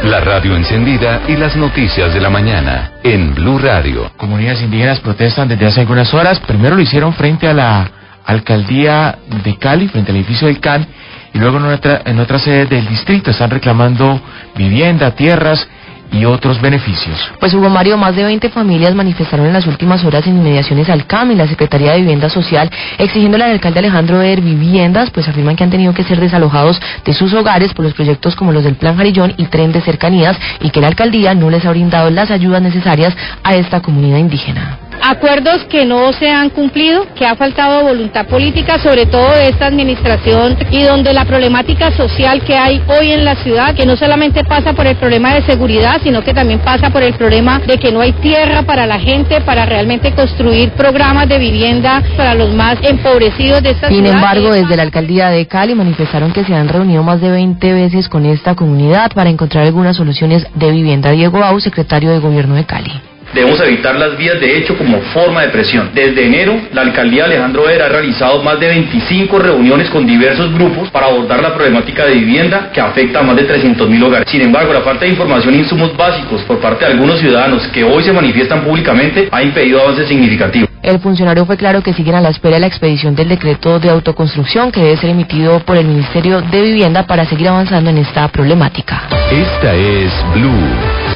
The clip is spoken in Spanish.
La radio encendida y las noticias de la mañana en Blue Radio. Comunidades indígenas protestan desde hace algunas horas. Primero lo hicieron frente a la alcaldía de Cali, frente al edificio del CAN, y luego en otra sede del distrito. Están reclamando vivienda, tierras y otros beneficios. Pues Hugo Mario, más de 20 familias manifestaron en las últimas horas en inmediaciones al CAM y la Secretaría de Vivienda Social, exigiéndole al alcalde Alejandro Eder viviendas, pues afirman que han tenido que ser desalojados de sus hogares por los proyectos como los del Plan Jarillón y Tren de Cercanías, y que la alcaldía no les ha brindado las ayudas necesarias a esta comunidad indígena. Acuerdos que no se han cumplido, que ha faltado voluntad política, sobre todo de esta administración, y donde la problemática social que hay hoy en la ciudad, que no solamente pasa por el problema de seguridad, sino que también pasa por el problema de que no hay tierra para la gente, para realmente construir programas de vivienda para los más empobrecidos de esta ciudad. Sin embargo, desde la alcaldía de Cali manifestaron que se han reunido más de 20 veces con esta comunidad para encontrar algunas soluciones de vivienda. Diego Bau, secretario de Gobierno de Cali. Debemos evitar las vías de hecho como forma de presión. Desde enero, la alcaldía Alejandro Eder ha realizado más de 25 reuniones con diversos grupos para abordar la problemática de vivienda que afecta a más de 300.000 hogares. Sin embargo, la falta de información e insumos básicos por parte de algunos ciudadanos que hoy se manifiestan públicamente ha impedido avances significativos. El funcionario fue claro que siguen a la espera de la expedición del decreto de autoconstrucción que debe ser emitido por el Ministerio de Vivienda para seguir avanzando en esta problemática. Esta es Blue.